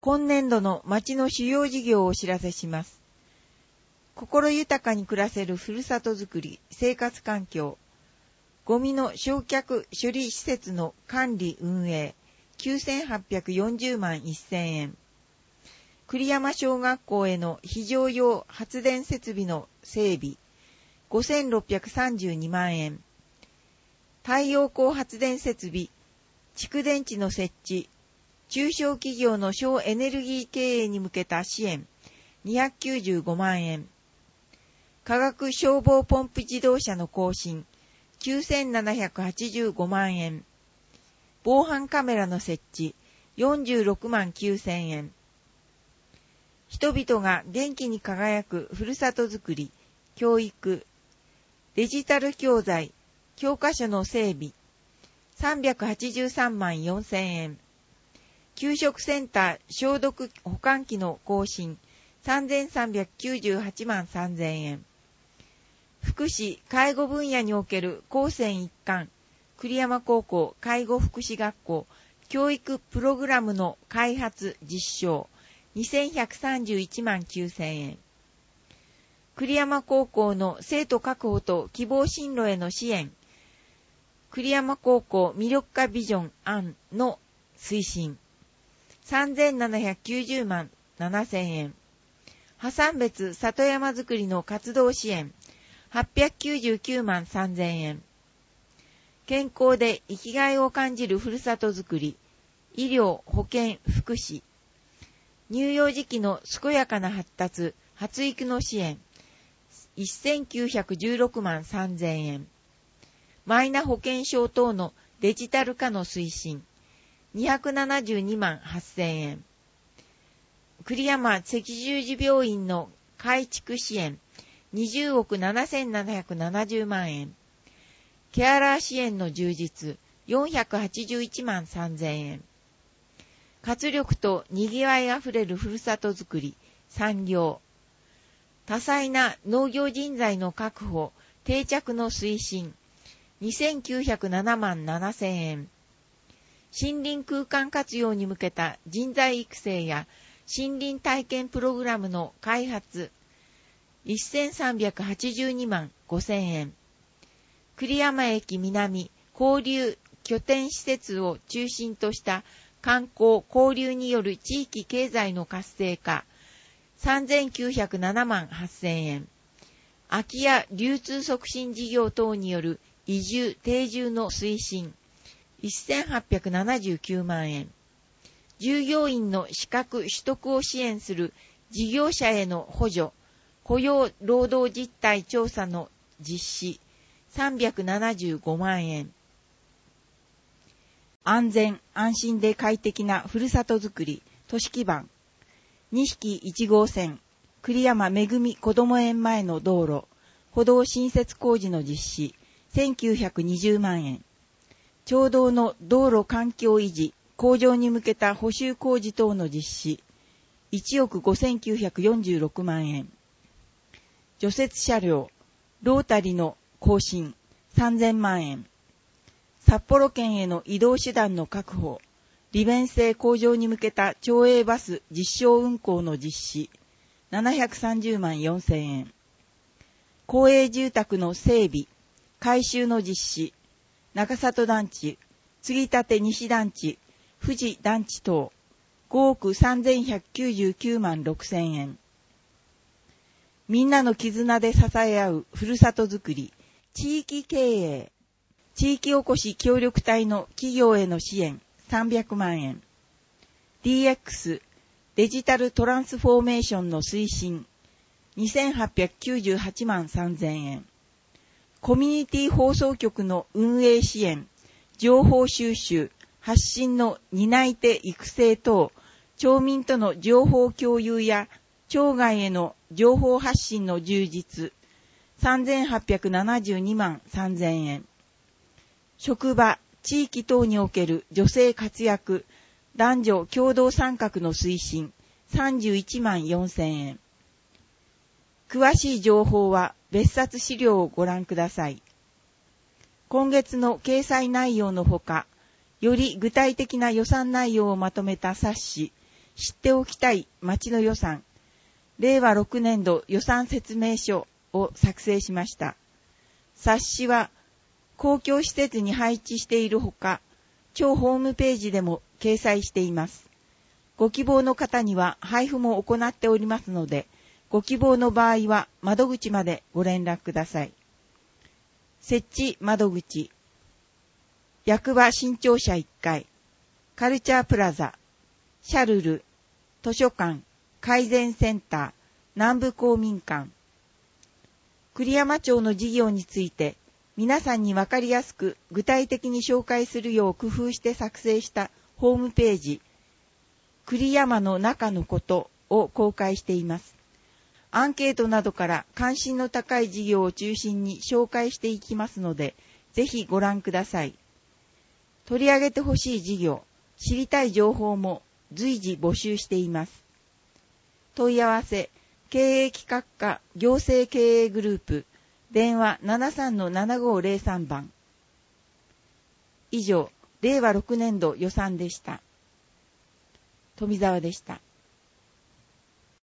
今年度の町の主要事業をお知らせします。心豊かに暮らせるふるさとづくり、生活環境、ゴミの焼却処理施設の管理運営、9840万1000円。栗山小学校への非常用発電設備の整備、5632万円。太陽光発電設備、蓄電池の設置、中小企業の省エネルギー経営に向けた支援、295万円。化学消防ポンプ自動車の更新、9785万円。防犯カメラの設置、46万9000円。人々が元気に輝くふるさとづくり、教育、デジタル教材、教科書の整備、383万4000円。給食センター消毒保管機の更新、3398万3000円。福祉・介護分野における高専一貫、栗山高校介護福祉学校、教育プログラムの開発実証、2131万9000円。栗山高校の生徒確保と希望進路への支援、栗山高校魅力化ビジョン案の推進、3790万7000円。破産別里山づくりの活動支援、899万3000円。健康で生きがいを感じるふるさとづくり、医療、保健、福祉。乳幼児期の健やかな発達、発育の支援、1916万3000円。マイナ保険証等のデジタル化の推進、272万8000円。栗山赤十字病院の改築支援、20億7770万円。ケアラー支援の充実、481万3000円。活力と賑わいあふれるふるさとづくり、産業。多彩な農業人材の確保、定着の推進、2907万7000円。森林空間活用に向けた人材育成や森林体験プログラムの開発、1382万5000円。栗山駅南交流拠点施設を中心とした観光交流による地域経済の活性化、3907万8000円。空き家流通促進事業等による移住定住の推進、1879万円。従業員の資格取得を支援する事業者への補助、雇用労働実態調査の実施、375万円。安全・安心で快適なふるさとづくり、都市基盤。2匹1号線、栗山めぐみこども園前の道路、歩道新設工事の実施、1920万円。町道の道路環境維持、向上に向けた補修工事等の実施、1億5946万円。除雪車両、ロータリの更新、3000万円。札幌圏への移動手段の確保、利便性向上に向けた町営バス実証運行の実施、730万4000円。公営住宅の整備、改修の実施、中里団地、継立西団地、富士団地等、5億3199万6000円。みんなの絆で支え合うふるさとづくり、地域経営、地域おこし協力隊の企業への支援、300万円。DX、デジタルトランスフォーメーションの推進、2898万3000円。コミュニティ放送局の運営支援、情報収集、発信の担い手育成等、町民との情報共有や町外への情報発信の充実、3872万3000円。職場、地域等における女性活躍、男女共同参画の推進、31万4000円。詳しい情報は別冊資料をご覧ください。今月の掲載内容のほか、より具体的な予算内容をまとめた冊子、 知っておきたい町の予算、令和6年度予算説明書を作成しました。冊子は公共施設に配置しているほか、庁ホームページでも掲載しています。ご希望の方には配布も行っておりますので、ご希望の場合は窓口までご連絡ください。設置窓口、役場新庁舎1階、カルチャープラザ、シャルル、図書館、改善センター、南部公民館。栗山町の事業について、皆さんにわかりやすく具体的に紹介するよう工夫して作成したホームページ、栗山の中のことを公開しています。アンケートなどから関心の高い事業を中心に紹介していきますので、ぜひご覧ください。取り上げてほしい事業、知りたい情報も随時募集しています。問い合わせ、経営企画課行政経営グループ、電話 73-7503 番。以上、令和6年度予算でした。富澤でした。